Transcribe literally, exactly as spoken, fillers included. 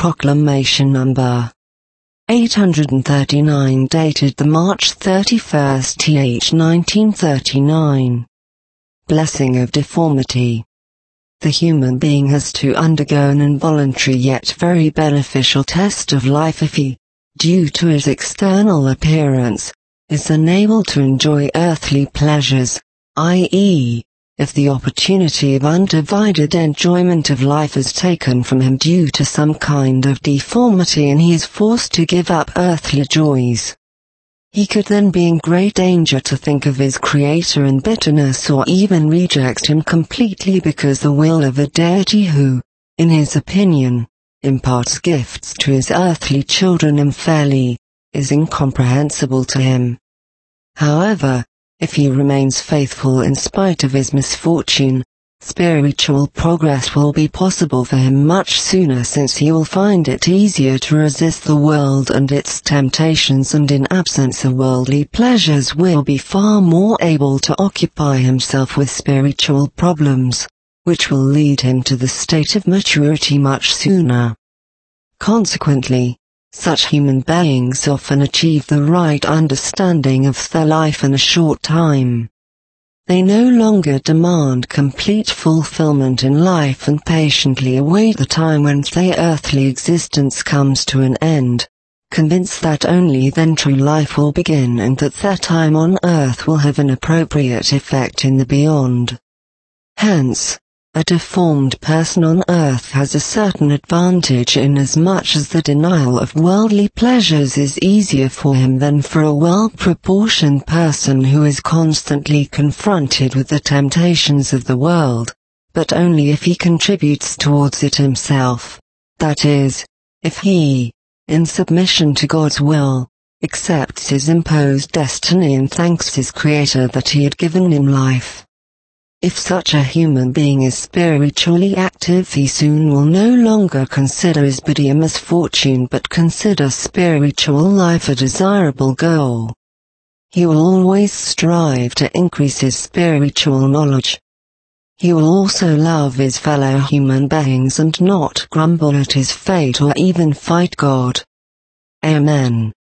Proclamation number eight hundred thirty-nine, dated the March thirty-first, nineteen thirty-nine. Blessing of deformity. The human being has to undergo an involuntary yet very beneficial test of life if he, due to his external appearance, is unable to enjoy earthly pleasures, that is, if the opportunity of undivided enjoyment of life is taken from him due to some kind of deformity and he is forced to give up earthly joys. He could then be in great danger to think of his Creator in bitterness or even reject him completely, because the will of a deity who, in his opinion, imparts gifts to his earthly children unfairly, is incomprehensible to him. However, if he remains faithful in spite of his misfortune, spiritual progress will be possible for him much sooner, since he will find it easier to resist the world and its temptations, and in absence of worldly pleasures will be far more able to occupy himself with spiritual problems, which will lead him to the state of maturity much sooner. Consequently, such human beings often achieve the right understanding of their life in a short time. They no longer demand complete fulfillment in life and patiently await the time when their earthly existence comes to an end, convinced that only then true life will begin and that their time on earth will have an appropriate effect in the beyond. Hence, a deformed person on earth has a certain advantage inasmuch as the denial of worldly pleasures is easier for him than for a well-proportioned person who is constantly confronted with the temptations of the world, but only if he contributes towards it himself, that is, if he, in submission to God's will, accepts his imposed destiny and thanks his Creator that he had given him life. If such a human being is spiritually active, he soon will no longer consider his body a misfortune but consider spiritual life a desirable goal. He will always strive to increase his spiritual knowledge. He will also love his fellow human beings and not grumble at his fate or even fight God. Amen.